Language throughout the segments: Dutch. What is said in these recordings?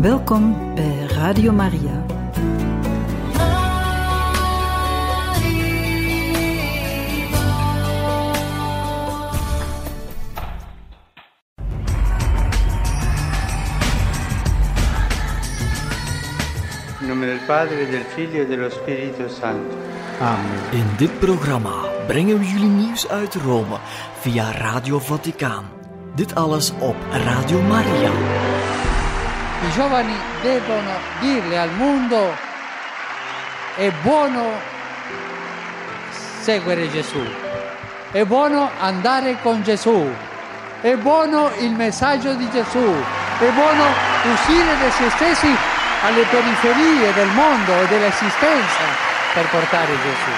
Welkom bij Radio Maria. In nome del Padre, del Figlio e dello Spirito Santo. Amen. In dit programma brengen we jullie nieuws uit Rome via Radio Vaticaan. Dit alles op Radio Maria. I giovani devono dirle al mondo: è buono seguire Gesù, è buono andare con Gesù, è buono il messaggio di Gesù, è buono uscire da se stessi alle periferie del mondo e dell'esistenza per portare Gesù.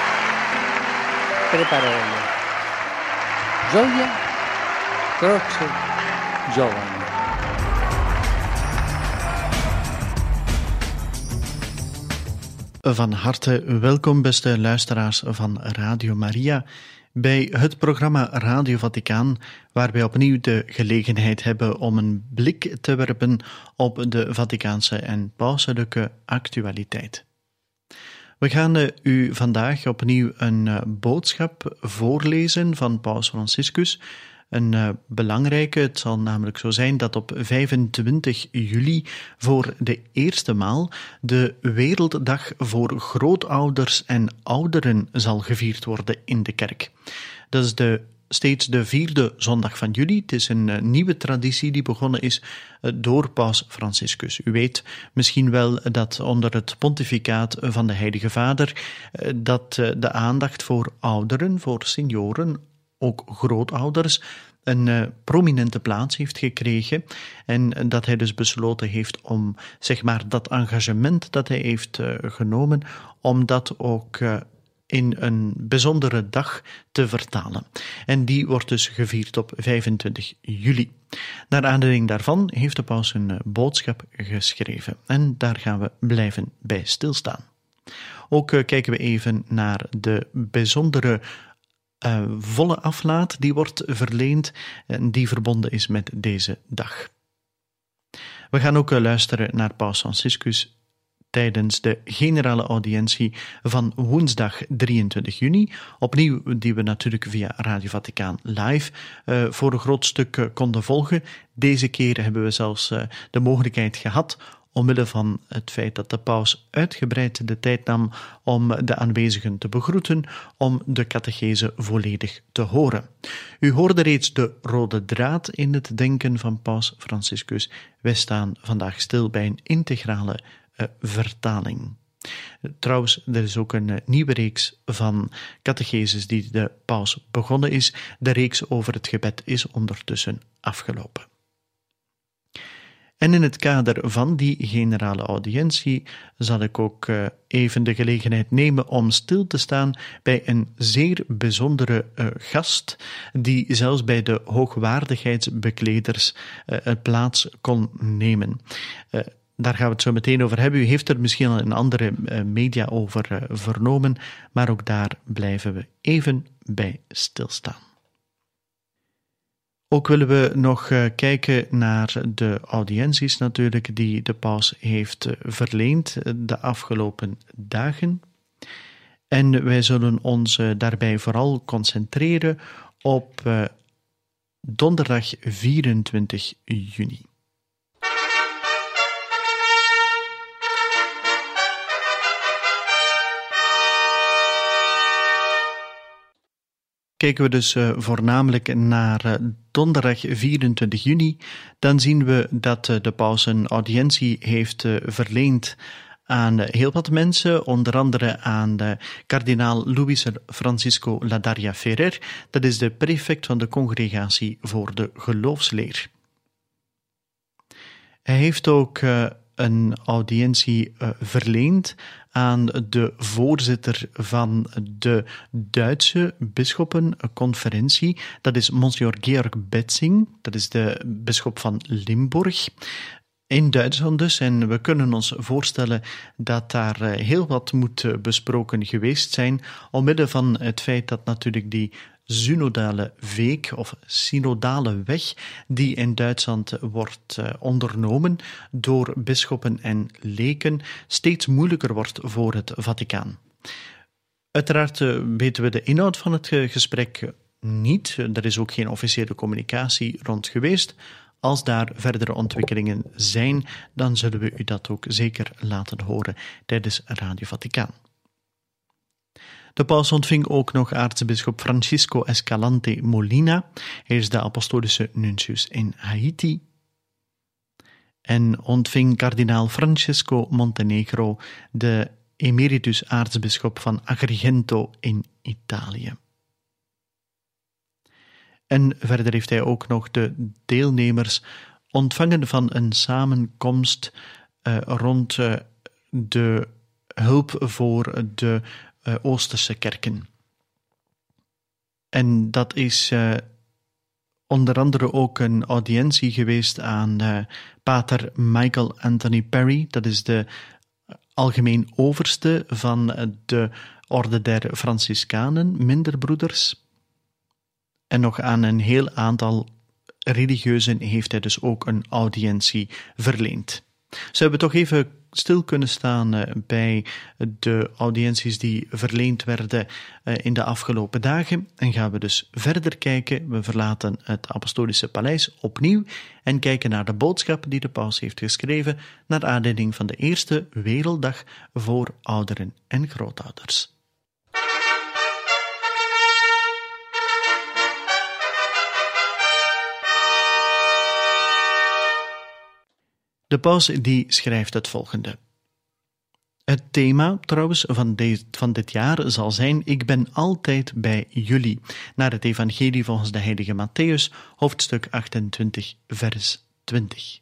Tre parole: gioia, croce, giovani. Van harte welkom, beste luisteraars van Radio Maria, bij het programma Radio Vaticaan, waar wij opnieuw de gelegenheid hebben om een blik te werpen op de Vaticaanse en pauselijke actualiteit. We gaan u vandaag opnieuw een boodschap voorlezen van Paus Franciscus. Een belangrijke, het zal namelijk zo zijn dat op 25 juli voor de eerste maal de Werelddag voor grootouders en ouderen zal gevierd worden in de kerk. Dat is steeds de 4e zondag van juli. Het is een nieuwe traditie die begonnen is door Paus Franciscus. U weet misschien wel dat onder het pontificaat van de Heilige Vader dat de aandacht voor ouderen, voor senioren, ook grootouders, een prominente plaats heeft gekregen en dat hij dus besloten heeft om, zeg maar, dat engagement dat hij heeft genomen, om dat ook in een bijzondere dag te vertalen. En die wordt dus gevierd op 25 juli. Naar aanleiding daarvan heeft de paus een boodschap geschreven en daar gaan we blijven bij stilstaan. Ook kijken we even naar de bijzondere volle aflaat die wordt verleend en die verbonden is met deze dag. We gaan ook luisteren naar Paus Franciscus tijdens de generale audiëntie van woensdag 23 juni, opnieuw die we natuurlijk via Radio Vaticaan live voor een groot stuk konden volgen. Deze keer hebben we zelfs de mogelijkheid gehad, omwille van het feit dat de paus uitgebreid de tijd nam om de aanwezigen te begroeten, om de catechese volledig te horen. U hoorde reeds de rode draad in het denken van paus Franciscus. Wij staan vandaag stil bij een integrale vertaling. Trouwens, er is ook een nieuwe reeks van catecheses die de paus begonnen is. De reeks over het gebed is ondertussen afgelopen. En in het kader van die generale audiëntie zal ik ook even de gelegenheid nemen om stil te staan bij een zeer bijzondere gast die zelfs bij de hoogwaardigheidsbekleders plaats kon nemen. Daar gaan we het zo meteen over hebben. U heeft er misschien al in andere media over vernomen, maar ook daar blijven we even bij stilstaan. Ook willen we nog kijken naar de audiënties natuurlijk die de paus heeft verleend de afgelopen dagen. En wij zullen ons daarbij vooral concentreren op donderdag 24 juni. Kijken we dus voornamelijk naar donderdag 24 juni, dan zien we dat de paus een audiëntie heeft verleend aan heel wat mensen, onder andere aan de kardinaal Luis Francisco Ladaria Ferrer, dat is de prefect van de Congregatie voor de Geloofsleer. Hij heeft ook een audiëntie verleend aan de voorzitter van de Duitse bisschoppenconferentie. Dat is Monsignor Georg Betzing, dat is de bisschop van Limburg. In Duitsland dus, en we kunnen ons voorstellen dat daar heel wat moet besproken geweest zijn, omwille van het feit dat natuurlijk die synodale week of synodale weg die in Duitsland wordt ondernomen door bisschoppen en leken steeds moeilijker wordt voor het Vaticaan. Uiteraard weten we de inhoud van het gesprek niet. Er is ook geen officiële communicatie rond geweest. Als daar verdere ontwikkelingen zijn, dan zullen we u dat ook zeker laten horen tijdens Radio Vaticaan. De paus ontving ook nog aartsbisschop Francisco Escalante Molina. Hij is de apostolische nuntius in Haiti. En ontving kardinaal Francesco Montenegro, de emeritus aartsbisschop van Agrigento in Italië. En verder heeft hij ook nog de deelnemers ontvangen van een samenkomst rond de hulp voor de Oosterse kerken. En dat is onder andere ook een audiëntie geweest aan pater Michael Anthony Perry. Dat is de algemeen overste van de Orde der Franciscanen, minderbroeders. En nog aan een heel aantal religieuzen heeft hij dus ook een audiëntie verleend. Ze hebben toch even stil kunnen staan bij de audiënties die verleend werden in de afgelopen dagen. En gaan we dus verder kijken. We verlaten het Apostolische Paleis opnieuw en kijken naar de boodschap die de paus heeft geschreven naar aanleiding van de eerste werelddag voor ouderen en grootouders. De paus die schrijft het volgende. Het thema trouwens van dit jaar zal zijn: Ik ben altijd bij jullie, naar het evangelie volgens de heilige Mattheüs, hoofdstuk 28, vers 20.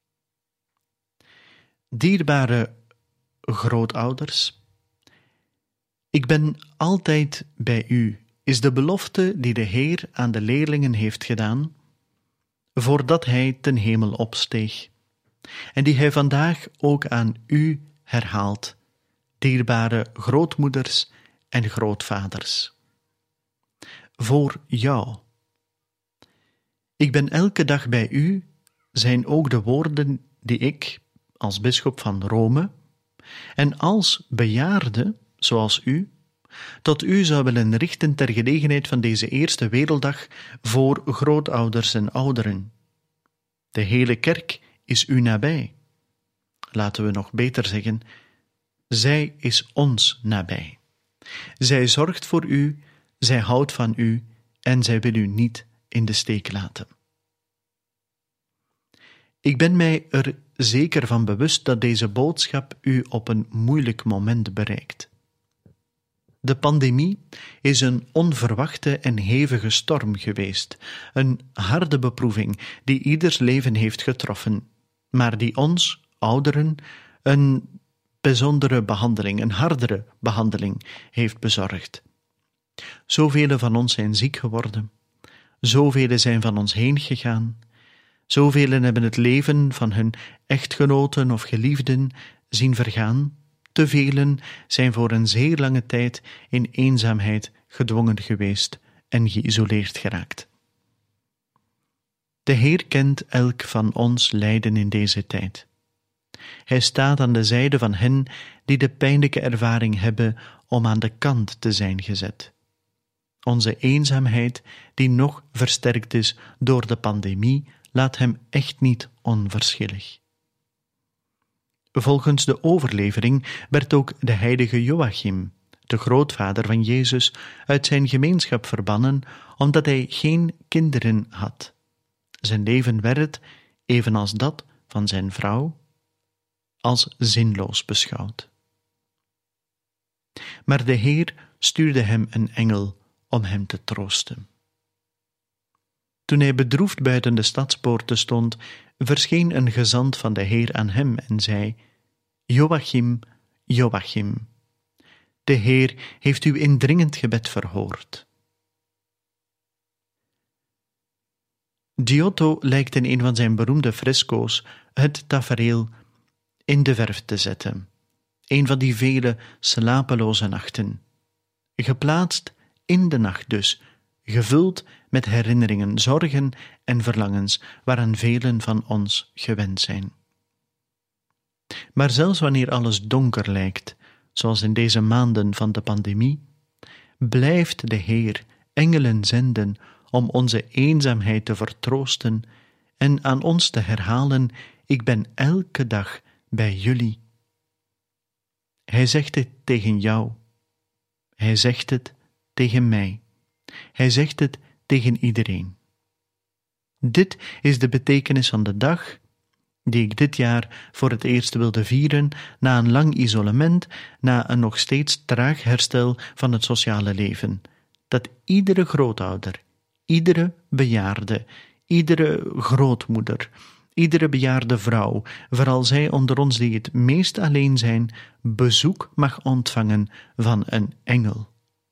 Dierbare grootouders, ik ben altijd bij u, is de belofte die de Heer aan de leerlingen heeft gedaan, voordat hij ten hemel opsteeg. En die hij vandaag ook aan u herhaalt, dierbare grootmoeders en grootvaders. Voor jou. Ik ben elke dag bij u, zijn ook de woorden die ik, als bisschop van Rome, en als bejaarde, zoals u, tot u zou willen richten ter gelegenheid van deze eerste werelddag voor grootouders en ouderen. De hele kerk is u nabij. Laten we nog beter zeggen, zij is ons nabij. Zij zorgt voor u, zij houdt van u en zij wil u niet in de steek laten. Ik ben mij er zeker van bewust dat deze boodschap u op een moeilijk moment bereikt. De pandemie is een onverwachte en hevige storm geweest, een harde beproeving die ieders leven heeft getroffen, maar die ons, ouderen, een bijzondere behandeling, een hardere behandeling heeft bezorgd. Zoveel van ons zijn ziek geworden, zoveel zijn van ons heen gegaan, zoveel hebben het leven van hun echtgenoten of geliefden zien vergaan, te velen zijn voor een zeer lange tijd in eenzaamheid gedwongen geweest en geïsoleerd geraakt. De Heer kent elk van ons lijden in deze tijd. Hij staat aan de zijde van hen die de pijnlijke ervaring hebben om aan de kant te zijn gezet. Onze eenzaamheid, die nog versterkt is door de pandemie, laat hem echt niet onverschillig. Volgens de overlevering werd ook de heilige Joachim, de grootvader van Jezus, uit zijn gemeenschap verbannen omdat hij geen kinderen had. Zijn leven werd, evenals dat van zijn vrouw, als zinloos beschouwd. Maar de Heer stuurde hem een engel om hem te troosten. Toen hij bedroefd buiten de stadspoorten stond, verscheen een gezant van de Heer aan hem en zei: Joachim, Joachim, de Heer heeft uw indringend gebed verhoord. Giotto lijkt in een van zijn beroemde fresco's het tafereel in de verf te zetten, een van die vele slapeloze nachten. Geplaatst in de nacht dus, gevuld met herinneringen, zorgen en verlangens waaraan velen van ons gewend zijn. Maar zelfs wanneer alles donker lijkt, zoals in deze maanden van de pandemie, blijft de Heer engelen zenden om onze eenzaamheid te vertroosten en aan ons te herhalen: ik ben elke dag bij jullie. Hij zegt het tegen jou. Hij zegt het tegen mij. Hij zegt het tegen iedereen. Dit is de betekenis van de dag die ik dit jaar voor het eerst wilde vieren na een lang isolement, na een nog steeds traag herstel van het sociale leven. Dat iedere grootouder, iedere bejaarde, iedere grootmoeder, iedere bejaarde vrouw, vooral zij onder ons die het meest alleen zijn, bezoek mag ontvangen van een engel.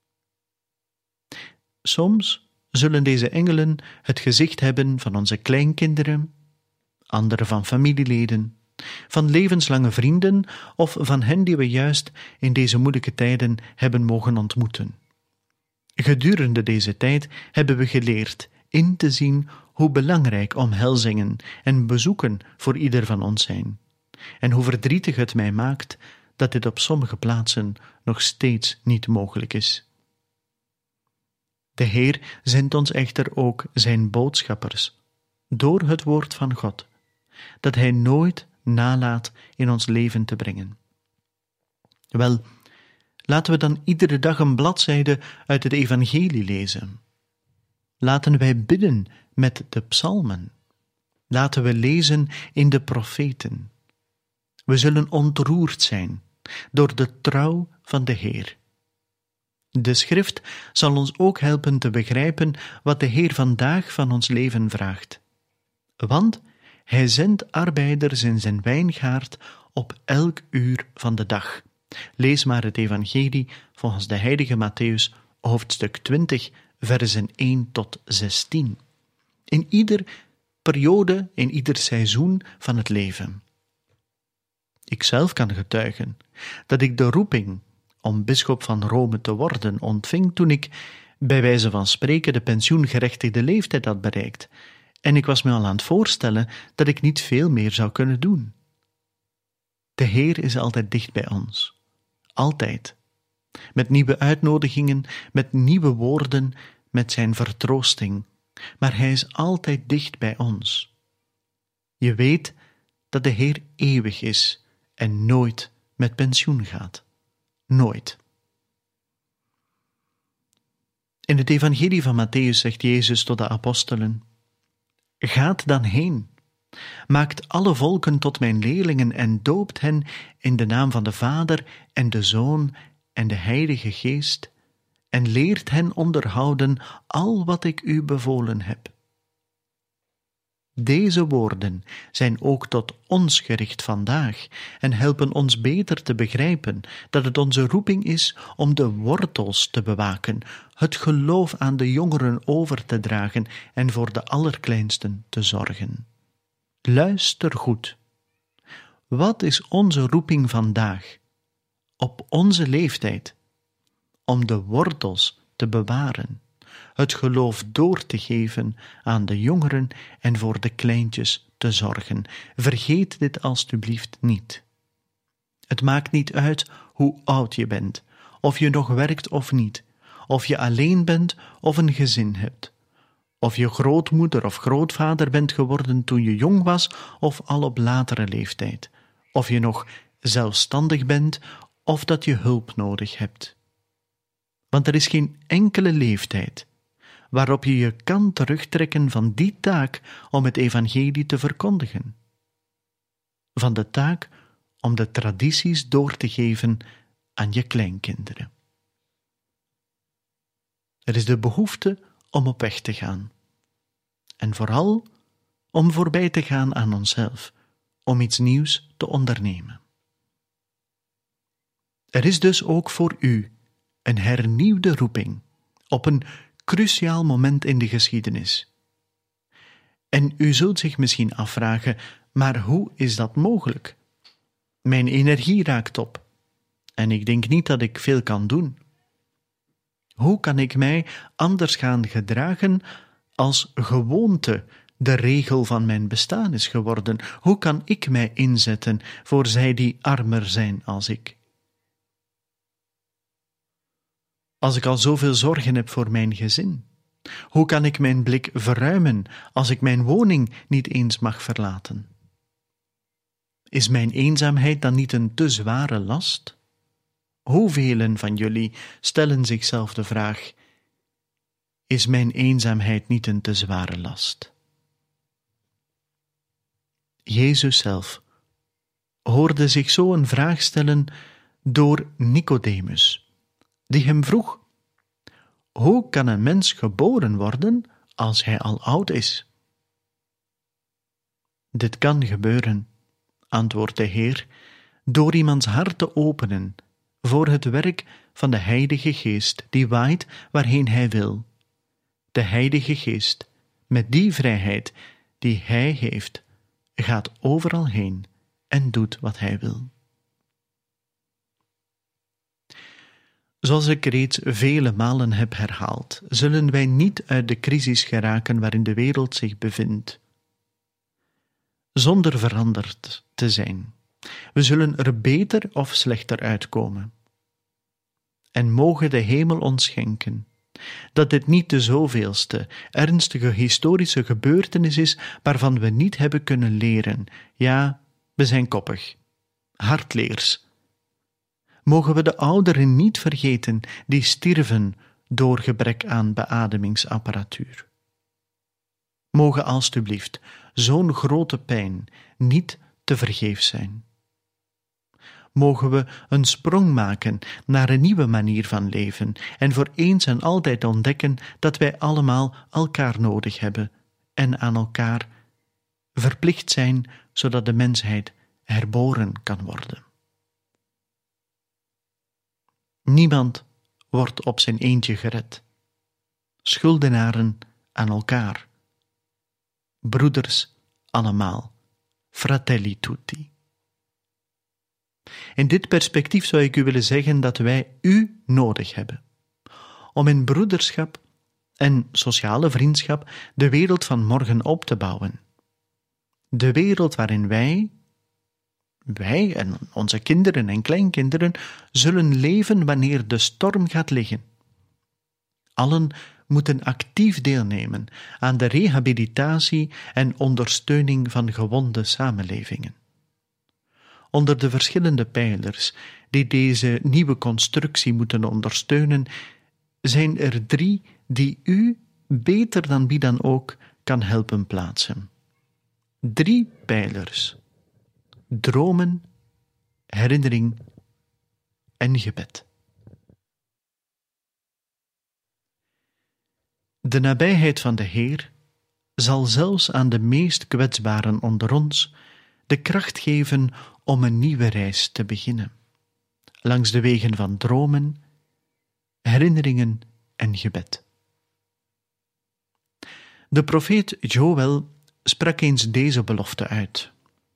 Soms zullen deze engelen het gezicht hebben van onze kleinkinderen, andere van familieleden, van levenslange vrienden of van hen die we juist in deze moeilijke tijden hebben mogen ontmoeten. Gedurende deze tijd hebben we geleerd in te zien hoe belangrijk omhelzingen en bezoeken voor ieder van ons zijn, en hoe verdrietig het mij maakt dat dit op sommige plaatsen nog steeds niet mogelijk is. De Heer zendt ons echter ook zijn boodschappers, door het woord van God, dat Hij nooit nalaat in ons leven te brengen. Wel, laten we dan iedere dag een bladzijde uit het evangelie lezen. Laten wij bidden met de psalmen. Laten we lezen in de profeten. We zullen ontroerd zijn door de trouw van de Heer. De schrift zal ons ook helpen te begrijpen wat de Heer vandaag van ons leven vraagt. Want Hij zendt arbeiders in zijn wijngaard op elk uur van de dag. Lees maar het evangelie volgens de heilige Mattheüs, hoofdstuk 20, versen 1 tot 16. In ieder periode, in ieder seizoen van het leven. Ikzelf kan getuigen dat ik de roeping om bisschop van Rome te worden ontving toen ik, bij wijze van spreken, de pensioengerechtigde leeftijd had bereikt, en ik was me al aan het voorstellen dat ik niet veel meer zou kunnen doen. De Heer is altijd dicht bij ons. Altijd. Met nieuwe uitnodigingen, met nieuwe woorden, met zijn vertroosting. Maar Hij is altijd dicht bij ons. Je weet dat de Heer eeuwig is en nooit met pensioen gaat. Nooit. In het evangelie van Mattheüs zegt Jezus tot de apostelen: Gaat dan heen, maakt alle volken tot mijn leerlingen en doopt hen in de naam van de Vader en de Zoon en de Heilige Geest, en leert hen onderhouden al wat ik u bevolen heb. Deze woorden zijn ook tot ons gericht vandaag en helpen ons beter te begrijpen dat het onze roeping is om de wortels te bewaken, het geloof aan de jongeren over te dragen en voor de allerkleinsten te zorgen. Luister goed. Wat is onze roeping vandaag, op onze leeftijd? Om de wortels te bewaren, het geloof door te geven aan de jongeren en voor de kleintjes te zorgen. Vergeet dit alstublieft niet. Het maakt niet uit hoe oud je bent, of je nog werkt of niet, of je alleen bent of een gezin hebt, of je grootmoeder of grootvader bent geworden toen je jong was of al op latere leeftijd, of je nog zelfstandig bent of dat je hulp nodig hebt. Want er is geen enkele leeftijd waarop je je kan terugtrekken van die taak om het evangelie te verkondigen. Van de taak om de tradities door te geven aan je kleinkinderen. Er is de behoefte om op weg te gaan. En vooral om voorbij te gaan aan onszelf, om iets nieuws te ondernemen. Er is dus ook voor u een hernieuwde roeping op een cruciaal moment in de geschiedenis. En u zult zich misschien afvragen, maar hoe is dat mogelijk? Mijn energie raakt op en ik denk niet dat ik veel kan doen. Hoe kan ik mij anders gaan gedragen als gewoonte de regel van mijn bestaan is geworden? Hoe kan ik mij inzetten voor zij die armer zijn als ik? Als ik al zoveel zorgen heb voor mijn gezin, hoe kan ik mijn blik verruimen als ik mijn woning niet eens mag verlaten? Is mijn eenzaamheid dan niet een te zware last? Hoevelen van jullie stellen zichzelf de vraag: is mijn eenzaamheid niet een te zware last? Jezus zelf hoorde zich zo een vraag stellen door Nicodemus, die hem vroeg: hoe kan een mens geboren worden als hij al oud is? Dit kan gebeuren, antwoordt de Heer, door iemands hart te openen voor het werk van de Heilige Geest die waait waarheen Hij wil. De Heilige Geest, met die vrijheid die Hij heeft, gaat overal heen en doet wat Hij wil. Zoals ik reeds vele malen heb herhaald, zullen wij niet uit de crisis geraken waarin de wereld zich bevindt, zonder veranderd te zijn. We zullen er beter of slechter uitkomen. En mogen de hemel ons schenken dat dit niet de zoveelste ernstige historische gebeurtenis is waarvan we niet hebben kunnen leren. Ja, we zijn koppig, hardleers. Mogen we de ouderen niet vergeten die stierven door gebrek aan beademingsapparatuur. Mogen alstublieft zo'n grote pijn niet te vergeefs zijn. Mogen we een sprong maken naar een nieuwe manier van leven en voor eens en altijd ontdekken dat wij allemaal elkaar nodig hebben en aan elkaar verplicht zijn, zodat de mensheid herboren kan worden. Niemand wordt op zijn eentje gered. Schuldenaren aan elkaar. Broeders allemaal. Fratelli tutti. In dit perspectief zou ik u willen zeggen dat wij u nodig hebben, om in broederschap en sociale vriendschap de wereld van morgen op te bouwen. De wereld waarin wij en onze kinderen en kleinkinderen zullen leven wanneer de storm gaat liggen. Allen moeten actief deelnemen aan de rehabilitatie en ondersteuning van gewonde samenlevingen. Onder de verschillende pijlers die deze nieuwe constructie moeten ondersteunen, zijn er 3 die u beter dan wie dan ook kan helpen plaatsen. 3 pijlers: dromen, herinnering en gebed. De nabijheid van de Heer zal zelfs aan de meest kwetsbaren onder ons de kracht geven om een nieuwe reis te beginnen, langs de wegen van dromen, herinneringen en gebed. De profeet Joël sprak eens deze belofte uit: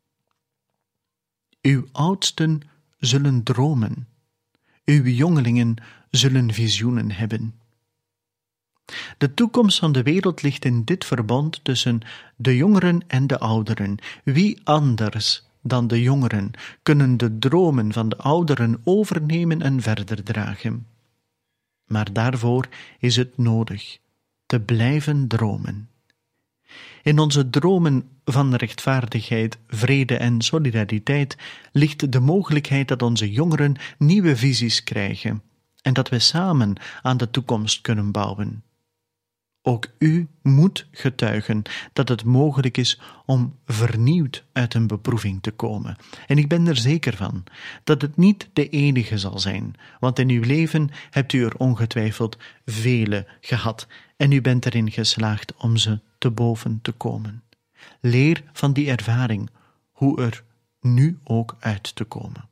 uw oudsten zullen dromen, uw jongelingen zullen visioenen hebben. De toekomst van de wereld ligt in dit verbond tussen de jongeren en de ouderen. Wie anders dan de jongeren kunnen de dromen van de ouderen overnemen en verder dragen? Maar daarvoor is het nodig te blijven dromen. In onze dromen van rechtvaardigheid, vrede en solidariteit ligt de mogelijkheid dat onze jongeren nieuwe visies krijgen en dat we samen aan de toekomst kunnen bouwen. Ook u moet getuigen dat het mogelijk is om vernieuwd uit een beproeving te komen. En ik ben er zeker van dat het niet de enige zal zijn, want in uw leven hebt u er ongetwijfeld vele gehad en u bent erin geslaagd om ze te boven te komen. Leer van die ervaring hoe er nu ook uit te komen.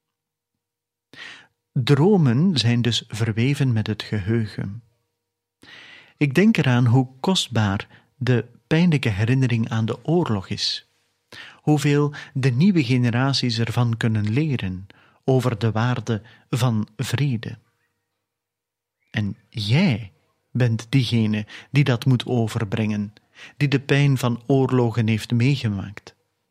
Dromen zijn dus verweven met het geheugen. Ik denk eraan hoe kostbaar de pijnlijke herinnering aan de oorlog is. Hoeveel de nieuwe generaties ervan kunnen leren over de waarde van vrede. En jij bent diegene die dat moet overbrengen, die de pijn van oorlogen heeft meegemaakt.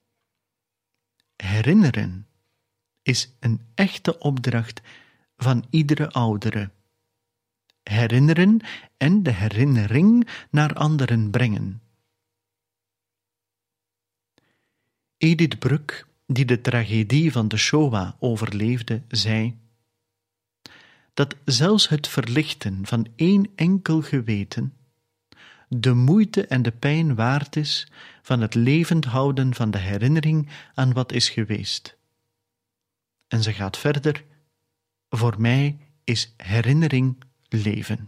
Herinneren is een echte opdracht van iedere oudere. Herinneren en de herinnering naar anderen brengen. Edith Bruck, die de tragedie van de Shoah overleefde, zei dat zelfs het verlichten van één enkel geweten de moeite en de pijn waard is van het levend houden van de herinnering aan wat is geweest. En ze gaat verder: voor mij is herinnering leven.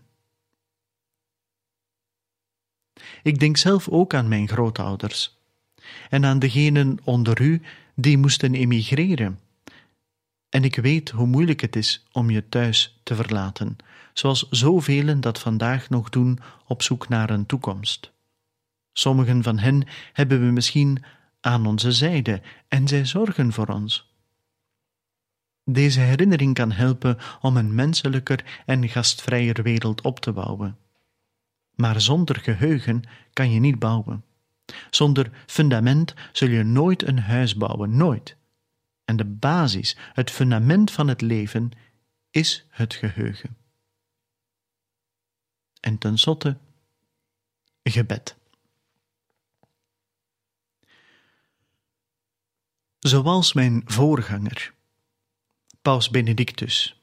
Ik denk zelf ook aan mijn grootouders en aan degenen onder u die moesten emigreren. En ik weet hoe moeilijk het is om je thuis te verlaten, zoals zoveel dat vandaag nog doen op zoek naar een toekomst. Sommigen van hen hebben we misschien aan onze zijde en zij zorgen voor ons. Deze herinnering kan helpen om een menselijker en gastvrijer wereld op te bouwen. Maar zonder geheugen kan je niet bouwen. Zonder fundament zul je nooit een huis bouwen, nooit. En de basis, het fundament van het leven, is het geheugen. En tenslotte, gebed. Zoals mijn voorganger, Paus Benedictus,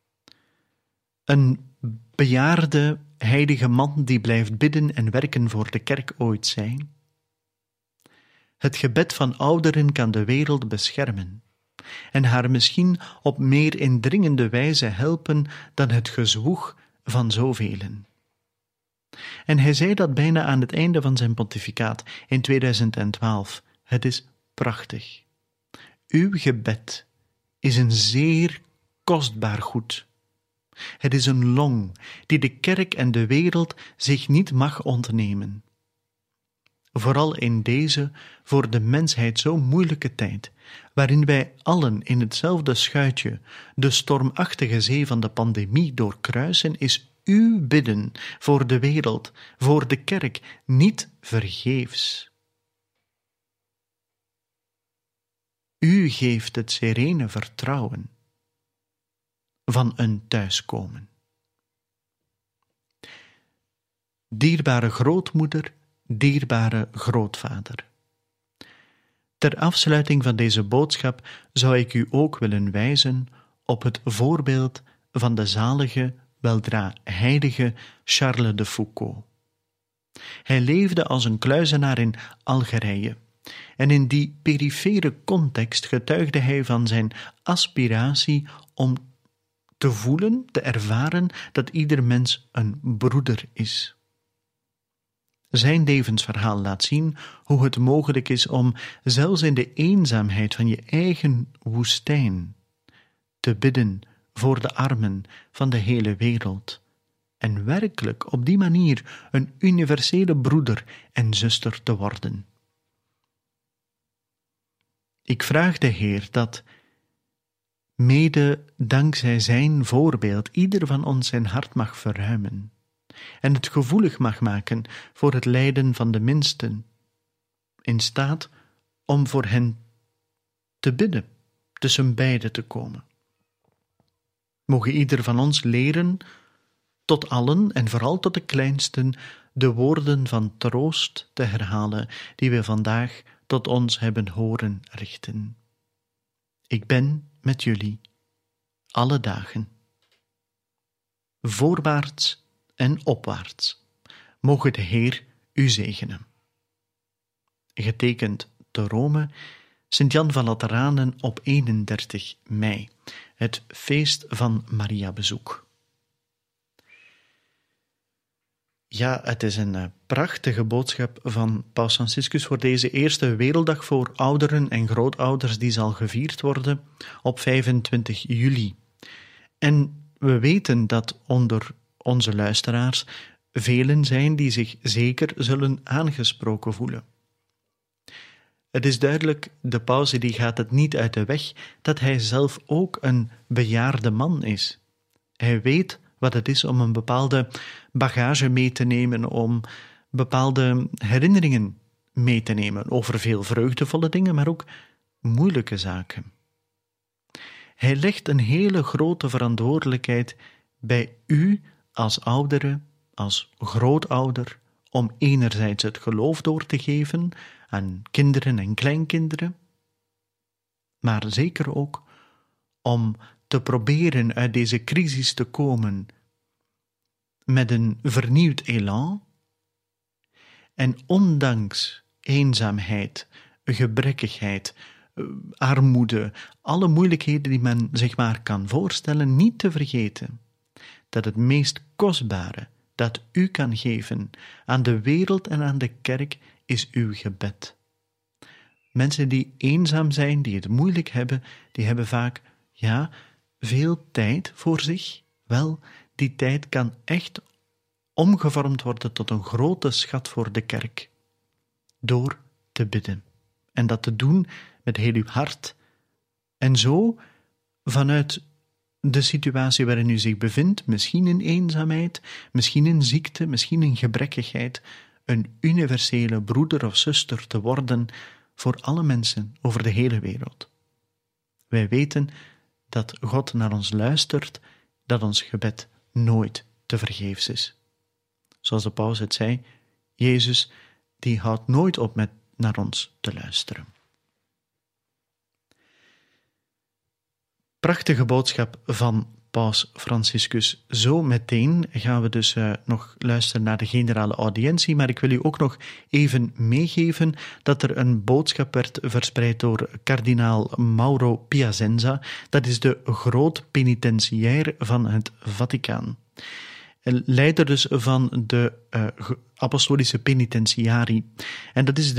een bejaarde heilige man die blijft bidden en werken voor de kerk ooit zei: het gebed van ouderen kan de wereld beschermen en haar misschien op meer indringende wijze helpen dan het gezwoeg van zovelen. En hij zei dat bijna aan het einde van zijn pontificaat in 2012. Het is prachtig. Uw gebed is een zeer kostbaar goed. Het is een long die de kerk en de wereld zich niet mag ontnemen. Vooral in deze voor de mensheid zo moeilijke tijd, waarin wij allen in hetzelfde schuitje de stormachtige zee van de pandemie doorkruisen, is uw bidden voor de wereld, voor de kerk, niet vergeefs. U geeft het serene vertrouwen van een thuiskomen. Dierbare grootmoeder, dierbare grootvader. Ter afsluiting van deze boodschap zou ik u ook willen wijzen op het voorbeeld van de zalige, weldra heilige Charles de Foucauld. Hij leefde als een kluizenaar in Algerije en in die perifere context getuigde hij van zijn aspiratie om te voelen, te ervaren dat ieder mens een broeder is. Zijn levensverhaal laat zien hoe het mogelijk is om, zelfs in de eenzaamheid van je eigen woestijn, te bidden voor de armen van de hele wereld en werkelijk op die manier een universele broeder en zuster te worden. Ik vraag de Heer dat, mede dankzij zijn voorbeeld, ieder van ons zijn hart mag verruimen en het gevoelig mag maken voor het lijden van de minsten, in staat om voor hen te bidden, tussen beiden te komen. Mogen ieder van ons leren tot allen en vooral tot de kleinsten de woorden van troost te herhalen die we vandaag tot ons hebben horen richten. Ik ben met jullie alle dagen. Voorwaarts en opwaarts. Mogen de Heer u zegenen. Getekend te Rome, Sint-Jan van Lateranen op 31 mei, het feest van Maria bezoek. Ja, het is een prachtige boodschap van Paus Franciscus voor deze eerste werelddag voor ouderen en grootouders die zal gevierd worden op 25 juli. En we weten dat onder onze luisteraars velen zijn die zich zeker zullen aangesproken voelen. Het is duidelijk, de paus die gaat het niet uit de weg dat hij zelf ook een bejaarde man is. Hij weet wat het is om een bepaalde bagage mee te nemen, om bepaalde herinneringen mee te nemen over veel vreugdevolle dingen, maar ook moeilijke zaken. Hij legt een hele grote verantwoordelijkheid bij u als oudere, als grootouder, om enerzijds het geloof door te geven aan kinderen en kleinkinderen, maar zeker ook om te proberen uit deze crisis te komen met een vernieuwd elan en ondanks eenzaamheid, gebrekkigheid, armoede, alle moeilijkheden die men zich maar kan voorstellen, niet te vergeten dat het meest kostbare dat u kan geven aan de wereld en aan de kerk is uw gebed. Mensen die eenzaam zijn, die het moeilijk hebben, die hebben vaak, veel tijd voor zich. Wel, die tijd kan echt omgevormd worden tot een grote schat voor de kerk. Door te bidden. En dat te doen met heel uw hart. En zo, vanuit de situatie waarin u zich bevindt, misschien in eenzaamheid, misschien in ziekte, misschien in gebrekkigheid, een universele broeder of zuster te worden voor alle mensen over de hele wereld. Wij weten dat God naar ons luistert, dat ons gebed nooit tevergeefs is. Zoals de paus het zei, Jezus die houdt nooit op met naar ons te luisteren. Prachtige boodschap van Paus Franciscus. Zo meteen gaan we dus nog luisteren naar de generale audiëntie, maar ik wil u ook nog even meegeven dat er een boodschap werd verspreid door kardinaal Mauro Piacenza. Dat is de groot-penitentiair van het Vaticaan. Leider dus van de apostolische penitentiarie. En dat is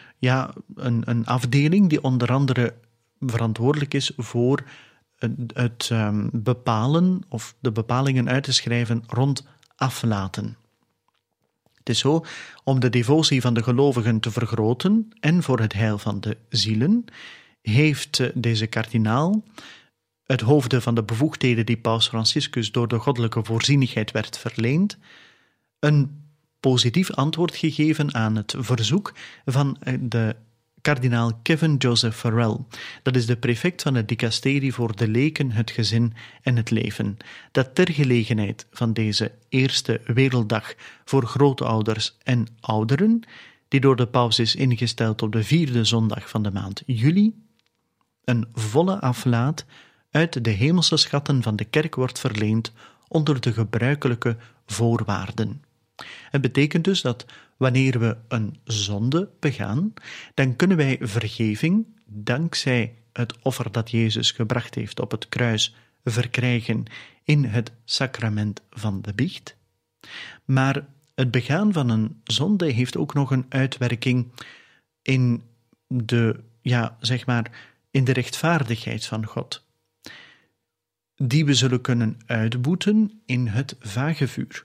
een afdeling die onder andere verantwoordelijk is voor het bepalen of de bepalingen uit te schrijven rond aflaten. Het is zo, om de devotie van de gelovigen te vergroten en voor het heil van de zielen, heeft deze kardinaal het hoofde van de bevoegdheden die Paus Franciscus door de goddelijke voorzienigheid werd verleend, een positief antwoord gegeven aan het verzoek van de kardinaal Kevin Joseph Farrell. Dat is de prefect van het dicasterie voor de leken, het gezin en het leven, dat ter gelegenheid van deze eerste werelddag voor grootouders en ouderen, die door de paus is ingesteld op de 4e zondag van de maand juli, een volle aflaat uit de hemelse schatten van de kerk wordt verleend onder de gebruikelijke voorwaarden. Het betekent dus dat wanneer we een zonde begaan, dan kunnen wij vergeving, dankzij het offer dat Jezus gebracht heeft op het kruis, verkrijgen in het sacrament van de biecht. Maar het begaan van een zonde heeft ook nog een uitwerking in de rechtvaardigheid van God, die we zullen kunnen uitboeten in het vagevuur.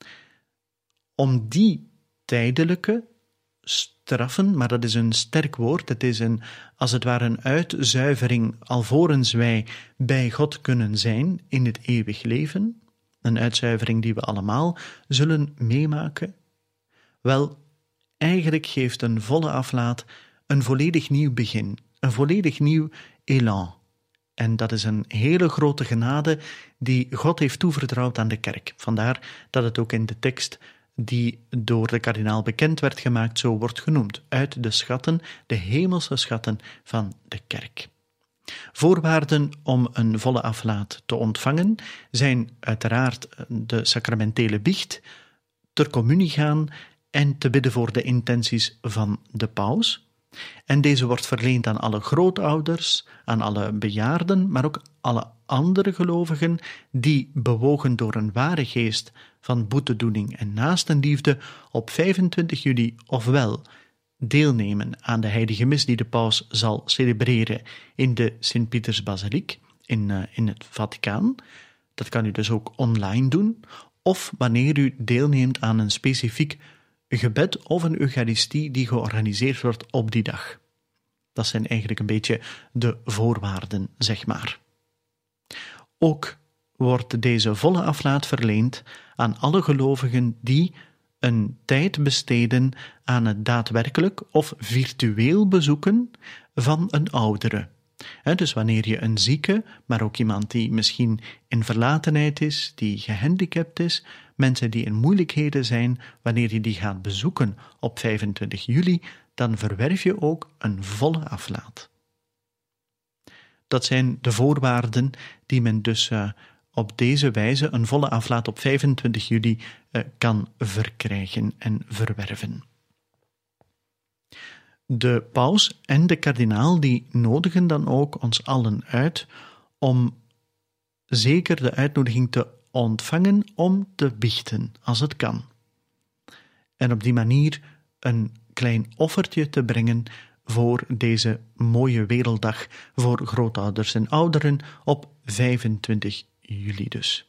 Om die tijdelijke straffen, maar dat is een sterk woord, het is als het ware een uitzuivering alvorens wij bij God kunnen zijn in het eeuwig leven, een uitzuivering die we allemaal zullen meemaken. Wel, eigenlijk geeft een volle aflaat een volledig nieuw begin, een volledig nieuw elan. En dat is een hele grote genade die God heeft toevertrouwd aan de kerk. Vandaar dat het ook in de tekst die door de kardinaal bekend werd gemaakt, zo wordt genoemd, uit de schatten, de hemelse schatten van de kerk. Voorwaarden om een volle aflaat te ontvangen zijn uiteraard de sacramentele biecht, ter communie gaan en te bidden voor de intenties van de paus. En deze wordt verleend aan alle grootouders, aan alle bejaarden, maar ook alle andere gelovigen die, bewogen door een ware geest van boetedoening en naastenliefde, op 25 juli ofwel deelnemen aan de heilige mis die de paus zal celebreren in de Sint-Pietersbasiliek in het Vaticaan. Dat kan u dus ook online doen, of wanneer u deelneemt aan een specifiek gebed of een eucharistie die georganiseerd wordt op die dag. Dat zijn eigenlijk een beetje de voorwaarden, zeg maar. Ook wordt deze volle aflaat verleend aan alle gelovigen die een tijd besteden aan het daadwerkelijk of virtueel bezoeken van een oudere. Dus wanneer je een zieke, maar ook iemand die misschien in verlatenheid is, die gehandicapt is, mensen die in moeilijkheden zijn, wanneer je die gaat bezoeken op 25 juli, dan verwerf je ook een volle aflaat. Dat zijn de voorwaarden die men dus op deze wijze een volle aflaat op 25 juli kan verkrijgen en verwerven. De paus en de kardinaal die nodigen dan ook ons allen uit om zeker de uitnodiging te ontvangen om te biechten, als het kan. En op die manier een klein offertje te brengen voor deze mooie werelddag voor grootouders en ouderen op 25 juli dus.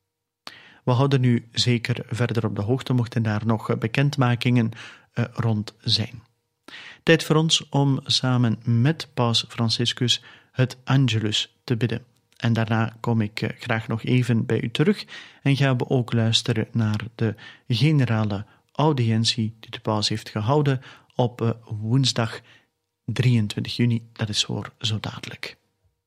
We houden u zeker verder op de hoogte, mochten daar nog bekendmakingen rond zijn. Tijd voor ons om samen met Paus Franciscus het Angelus te bidden. En daarna kom ik graag nog even bij u terug en gaan we ook luisteren naar de generale audiëntie die de paus heeft gehouden op woensdag 23 juni. Dat is voor zo dadelijk.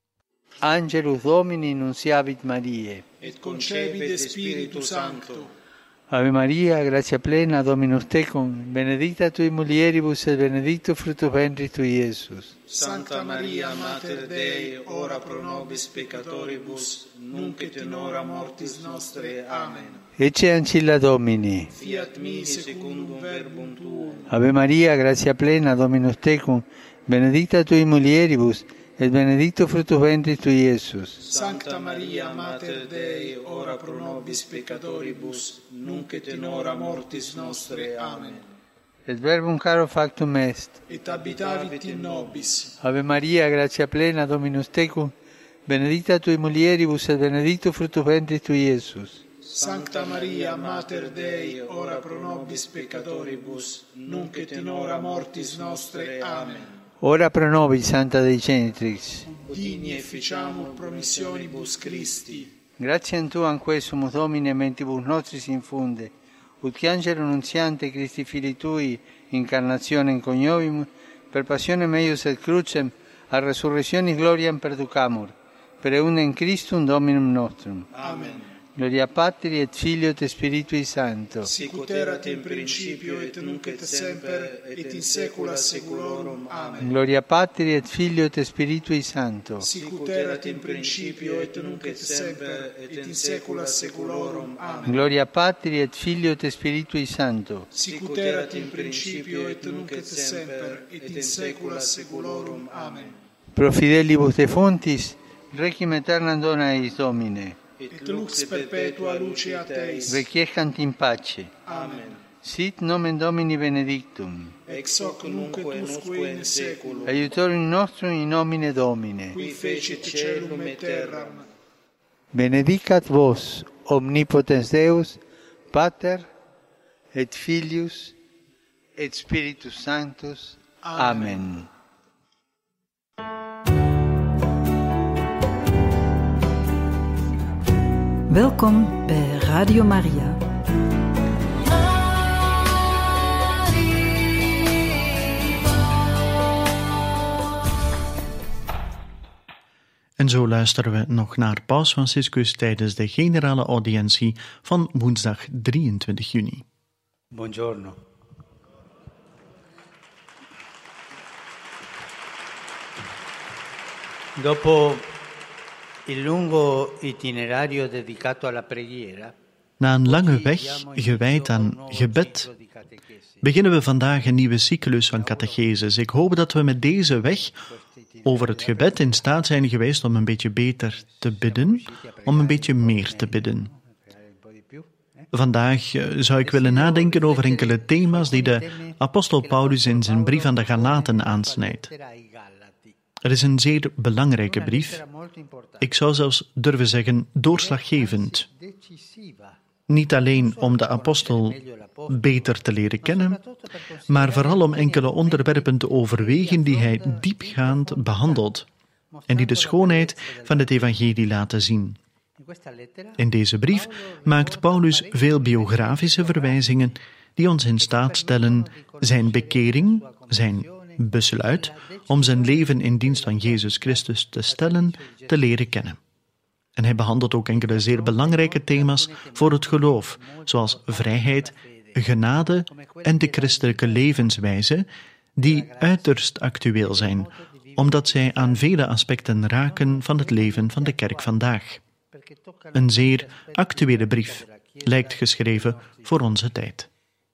Angelus Domini nunciavit Mariae. Et concepit Spiritus Sancto. Ave Maria, gratia plena, Dominus tecum, benedicta tui mulieribus et benedictus fructus ventris tui, Iesus. Sancta Maria, Mater Dei, ora pro nobis peccatoribus, nunc et in hora mortis nostre. Amen. Ecce ancilla Domini. Fiat mi secundum verbum tuum. Ave Maria, gratia plena, Dominus tecum, benedicta tui mulieribus, et benedictus fructus ventris tui, Iesus. Sancta Maria, Mater Dei, ora pro nobis peccatoribus, nunc et in hora mortis nostre. Amen. Et verbum caro factum est. Et habitavit in nobis. Ave Maria, gratia plena, Dominus tecum, benedicta tui mulieribus, et benedictus fructus ventris tui, Iesus. Sancta Maria, Mater Dei, ora pro nobis peccatoribus, nunc et in hora mortis nostre. Amen. Ora pro nobis, Santa Dei Genitrix. Digni efficiamur promissionibus Christi. Gratiam Tuam quae sumus Domine mentibus nostris infunde, ut angelo nuntiante Christi Filii Tui incarnationem coniovimus, per passionem eius et crucem, a resurrectionis gloriam perducamur, per eundem Christum Dominum nostrum. Amen. Gloria Patri et Filio et Spiritui Sancto. Sicut erat in principio et nunc et semper et in saecula saeculorum. Amen. Gloria Patri et Filio et Spiritui Sancto. Sicut erat in principio et nunc et semper et in saecula saeculorum. Amen. Gloria Patri et Filio et Spiritui Sancto. Sicut erat in principio et nunc et semper et in saecula saeculorum. Amen. Pro fidelibus defuntis, requiem aeternam dona eis Domine. Et lux perpetua luceat eis. Requiescant in pace. Amen. Sit nomen Domini benedictum. Ex hoc nunc et usque in saeculum. Aiutorium nostrum in nomine Domine. Qui fecit caelum et terram. Benedicat vos, omnipotens Deus, Pater, et Filius, et Spiritus Sanctus. Amen. Welkom bij Radio Maria. En zo luisteren we nog naar Paus Franciscus tijdens de generale audiëntie van woensdag 23 juni. Buongiorno. Dopo il lungo itinerario dedicato alla preghiera, na een lange weg gewijd aan gebed, beginnen we vandaag een nieuwe cyclus van catecheses. Ik hoop dat we met deze weg over het gebed in staat zijn geweest om een beetje beter te bidden, om een beetje meer te bidden. Vandaag zou ik willen nadenken over enkele thema's die de apostel Paulus in zijn brief aan de Galaten aansnijdt. Het is een zeer belangrijke brief. Ik zou zelfs durven zeggen doorslaggevend. Niet alleen om de apostel beter te leren kennen, maar vooral om enkele onderwerpen te overwegen die hij diepgaand behandelt en die de schoonheid van het evangelie laten zien. In deze brief maakt Paulus veel biografische verwijzingen die ons in staat stellen zijn bekering, zijn besluit om zijn leven in dienst van Jezus Christus te stellen, te leren kennen. En hij behandelt ook enkele zeer belangrijke thema's voor het geloof, zoals vrijheid, genade en de christelijke levenswijze, die uiterst actueel zijn, omdat zij aan vele aspecten raken van het leven van de kerk vandaag. Een zeer actuele brief, lijkt geschreven voor onze tijd.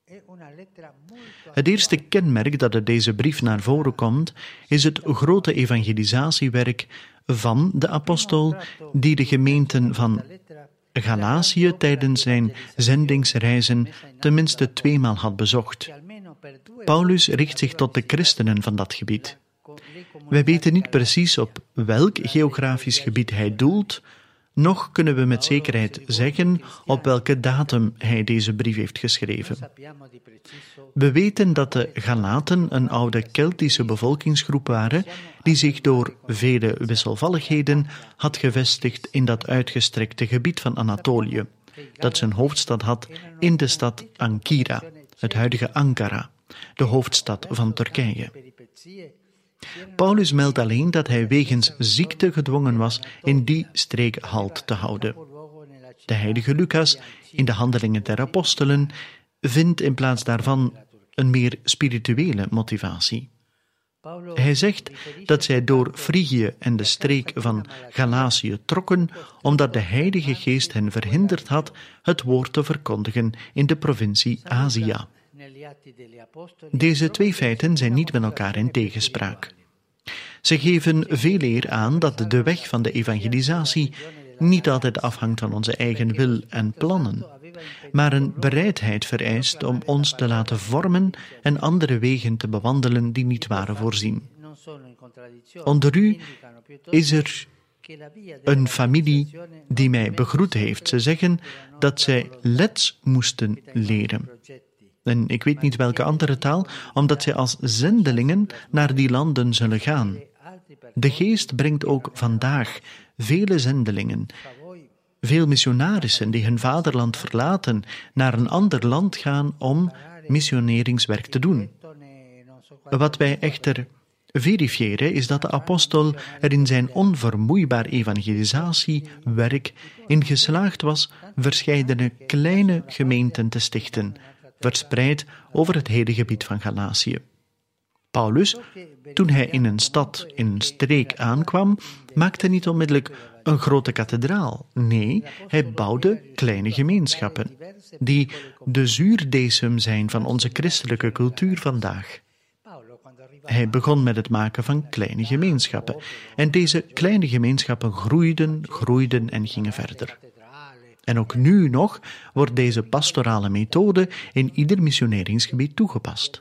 Het eerste kenmerk dat uit deze brief naar voren komt, is het grote evangelisatiewerk van de apostel die de gemeenten van Galatië tijdens zijn zendingsreizen tenminste 2 maal had bezocht. Paulus richt zich tot de christenen van dat gebied. Wij weten niet precies op welk geografisch gebied hij doelt, noch kunnen we met zekerheid zeggen op welke datum hij deze brief heeft geschreven. We weten dat de Galaten een oude Keltische bevolkingsgroep waren die zich door vele wisselvalligheden had gevestigd in dat uitgestrekte gebied van Anatolië, dat zijn hoofdstad had in de stad Ankyra, het huidige Ankara, de hoofdstad van Turkije. Paulus meldt alleen dat hij wegens ziekte gedwongen was in die streek halt te houden. De heilige Lucas, in de Handelingen der Apostelen, vindt in plaats daarvan een meer spirituele motivatie. Hij zegt dat zij door Frigië en de streek van Galatië trokken, omdat de Heilige Geest hen verhinderd had het woord te verkondigen in de provincie Azië. Deze 2 feiten zijn niet met elkaar in tegenspraak. Ze geven veel eer aan dat de weg van de evangelisatie niet altijd afhangt van onze eigen wil en plannen, maar een bereidheid vereist om ons te laten vormen en andere wegen te bewandelen die niet waren voorzien. Onder u is er een familie die mij begroet heeft. Ze zeggen dat zij Lets moesten leren. En ik weet niet welke andere taal, omdat zij als zendelingen naar die landen zullen gaan. De Geest brengt ook vandaag vele zendelingen, veel missionarissen die hun vaderland verlaten, naar een ander land gaan om missioneringswerk te doen. Wat wij echter verifiëren is dat de apostel er in zijn onvermoeibaar evangelisatiewerk in geslaagd was verscheidene kleine gemeenten te stichten, verspreid over het hele gebied van Galatië. Paulus, toen hij in een stad, in een streek aankwam, maakte niet onmiddellijk een grote kathedraal. Nee, hij bouwde kleine gemeenschappen, die de zuurdesem zijn van onze christelijke cultuur vandaag. Hij begon met het maken van kleine gemeenschappen. En deze kleine gemeenschappen groeiden en gingen verder. En ook nu nog wordt deze pastorale methode in ieder missioneringsgebied toegepast.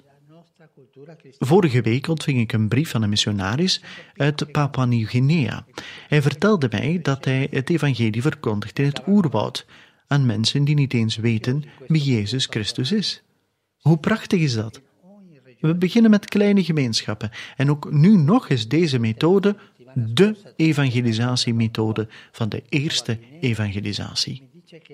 Vorige week ontving ik een brief van een missionaris uit Papua Nieuw-Guinea. Hij vertelde mij dat hij het evangelie verkondigt in het oerwoud aan mensen die niet eens weten wie Jezus Christus is. Hoe prachtig is dat? We beginnen met kleine gemeenschappen en ook nu nog is deze methode de evangelisatiemethode van de eerste evangelisatie.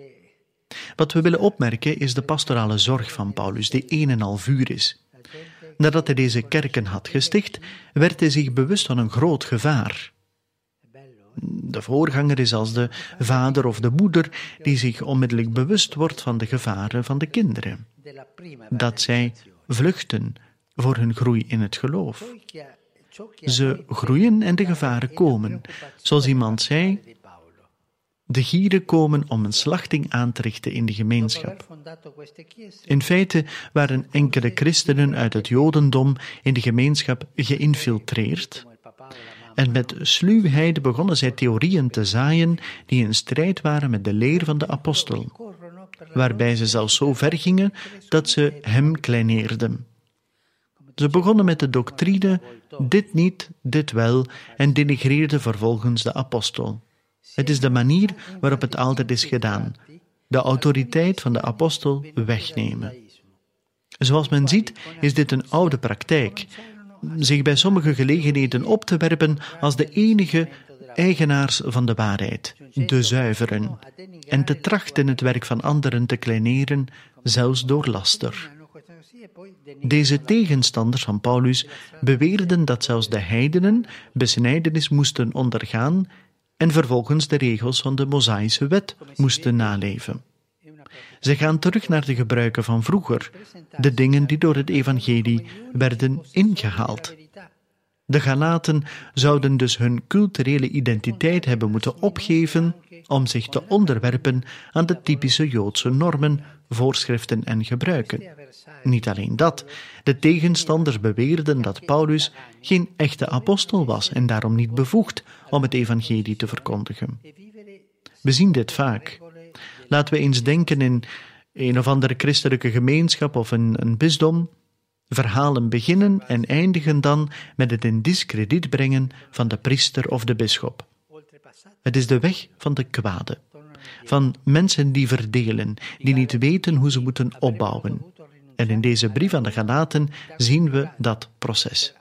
Wat we willen opmerken is de pastorale zorg van Paulus, die een en al vuur is. Nadat hij deze kerken had gesticht, werd hij zich bewust van een groot gevaar. De voorganger is als de vader of de moeder die zich onmiddellijk bewust wordt van de gevaren van de kinderen. Dat zij vluchten voor hun groei in het geloof. Ze groeien en de gevaren komen. Zoals iemand zei, de gieren komen om een slachting aan te richten in de gemeenschap. In feite waren enkele christenen uit het Jodendom in de gemeenschap geïnfiltreerd en met sluwheid begonnen zij theorieën te zaaien die in strijd waren met de leer van de apostel, waarbij ze zelfs zo ver gingen dat ze hem kleineerden. Ze begonnen met de doctrine, dit niet, dit wel, en denigreerden vervolgens de apostel. Het is de manier waarop het altijd is gedaan. De autoriteit van de apostel wegnemen. Zoals men ziet, is dit een oude praktijk. Zich bij sommige gelegenheden op te werpen als de enige eigenaars van de waarheid, de zuiveren, en te trachten het werk van anderen te kleineren, zelfs door laster. Deze tegenstanders van Paulus beweerden dat zelfs de heidenen besnijdenis moesten ondergaan en vervolgens de regels van de Mosaïsche wet moesten naleven. Ze gaan terug naar de gebruiken van vroeger, de dingen die door het evangelie werden ingehaald. De Galaten zouden dus hun culturele identiteit hebben moeten opgeven om zich te onderwerpen aan de typische Joodse normen, voorschriften en gebruiken. Niet alleen dat, de tegenstanders beweerden dat Paulus geen echte apostel was en daarom niet bevoegd om het evangelie te verkondigen. We zien dit vaak. Laten we eens denken in een of andere christelijke gemeenschap of een bisdom. Verhalen beginnen en eindigen dan met het in diskrediet brengen van de priester of de bisschop. Het is de weg van de kwade, van mensen die verdelen, die niet weten hoe ze moeten opbouwen. En in deze brief aan de Galaten zien we dat proces.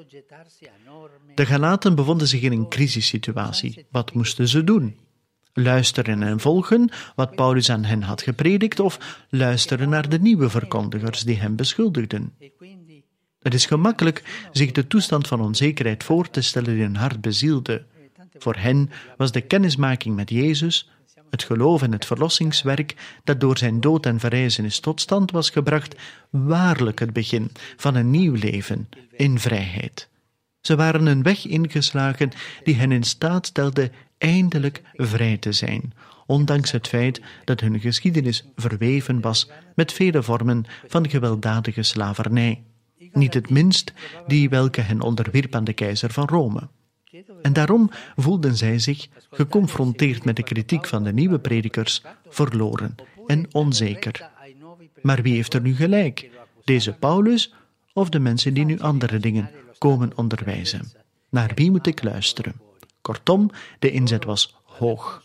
De Galaten bevonden zich in een crisissituatie. Wat moesten ze doen? Luisteren en volgen wat Paulus aan hen had gepredikt of luisteren naar de nieuwe verkondigers die hem beschuldigden? Het is gemakkelijk zich de toestand van onzekerheid voor te stellen die hun hart bezielde. Voor hen was de kennismaking met Jezus, het geloof en het verlossingswerk dat door zijn dood en verrijzenis tot stand was gebracht, waarlijk het begin van een nieuw leven in vrijheid. Ze waren een weg ingeslagen die hen in staat stelde eindelijk vrij te zijn, ondanks het feit dat hun geschiedenis verweven was met vele vormen van gewelddadige slavernij. Niet het minst die welke hen onderwierp aan de keizer van Rome. En daarom voelden zij zich, geconfronteerd met de kritiek van de nieuwe predikers, verloren en onzeker. Maar wie heeft er nu gelijk? Deze Paulus of de mensen die nu andere dingen komen onderwijzen? Naar wie moet ik luisteren? Kortom, de inzet was hoog.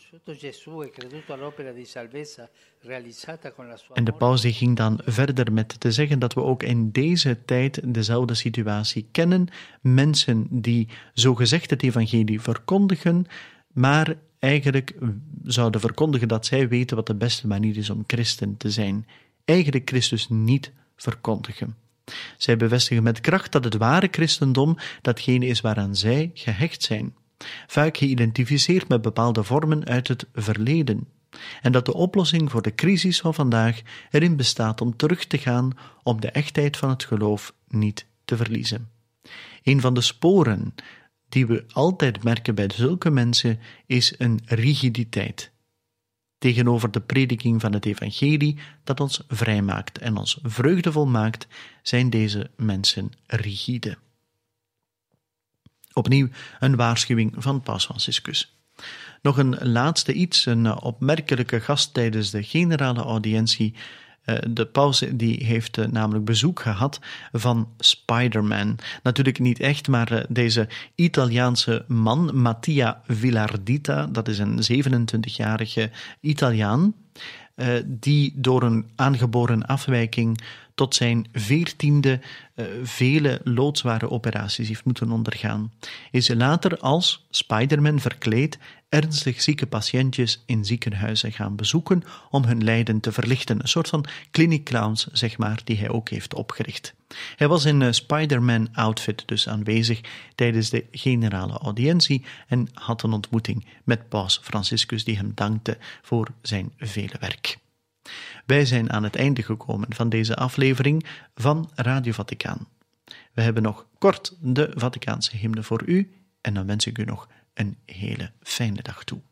En de paus ging dan verder met te zeggen dat we ook in deze tijd dezelfde situatie kennen. Mensen die zogezegd het evangelie verkondigen, maar eigenlijk zouden verkondigen dat zij weten wat de beste manier is om christen te zijn. Eigenlijk Christus niet verkondigen. Zij bevestigen met kracht dat het ware christendom datgene is waaraan zij gehecht zijn. Vaak geïdentificeerd met bepaalde vormen uit het verleden. En dat de oplossing voor de crisis van vandaag erin bestaat om terug te gaan om de echtheid van het geloof niet te verliezen. Een van de sporen die we altijd merken bij zulke mensen is een rigiditeit. Tegenover de prediking van het evangelie dat ons vrijmaakt en ons vreugdevol maakt, zijn deze mensen rigide. Opnieuw een waarschuwing van Paus Franciscus. Nog een laatste iets, een opmerkelijke gast tijdens de generale audiëntie. De paus die heeft namelijk bezoek gehad van Spider-Man. Natuurlijk niet echt, maar deze Italiaanse man, Mattia Villardita, dat is een 27-jarige Italiaan, die door een aangeboren afwijking tot zijn 14e vele loodzware operaties heeft moeten ondergaan. Is later als Spider-Man verkleed ernstig zieke patiëntjes in ziekenhuizen gaan bezoeken om hun lijden te verlichten. Een soort van clinic clowns, zeg maar, die hij ook heeft opgericht. Hij was in Spider-Man-outfit dus aanwezig tijdens de generale audiëntie en had een ontmoeting met Paus Franciscus die hem dankte voor zijn vele werk. Wij zijn aan het einde gekomen van deze aflevering van Radio Vaticaan. We hebben nog kort de Vaticaanse hymne voor u en dan wens ik u nog een hele fijne dag toe.